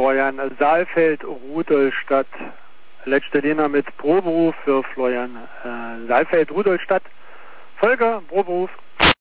Florian Saalfeld, Rudolstadt. Letzte Diener mit Proberuf für Florian Saalfeld, Rudolstadt. Folge, Proberuf.